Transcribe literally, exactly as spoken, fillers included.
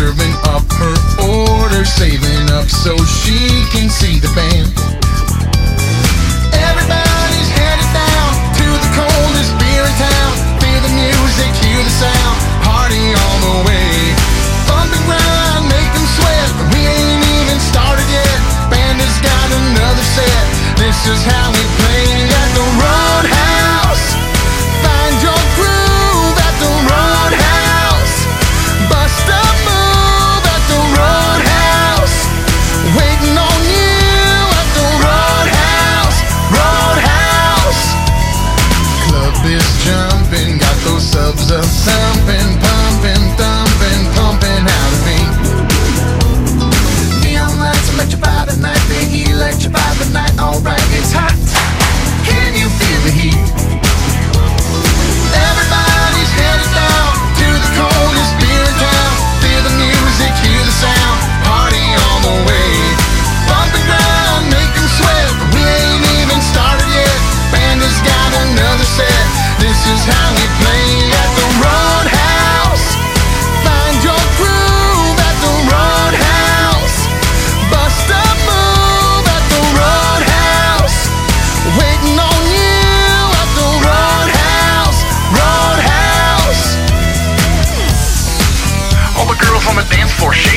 serving up her order, saving up so she can see the band. Everybody's headed down to the coldest beer in town. Feel the music, hear the sound, party all the way. Bump and grind, make them sweat, but we ain't even started yet. Band has got another set. This is how we play at the Roadhouse. Find your groove at the Roadhouse. Bust a move at the Roadhouse. Waiting on you at the Roadhouse. Roadhouse. Club is jumping, got those subs up thumping, pumping, thumping, pumping out of me. Neon lights electrify the night, big electrify the night. Alright, it's hot. Can you feel the heat? Everybody's headed down to the coldest beer in town. Feel the music, hear the sound, party all the way. Bump and grind, make them sweat, but we ain't even started yet. Band has got another set. This is how we play at the Roadhouse. Find your groove at the Roadhouse. Bust a move at the Roadhouse. Waiting on you at the Roadhouse. Roadhouse. All the girls on the dance floor shake.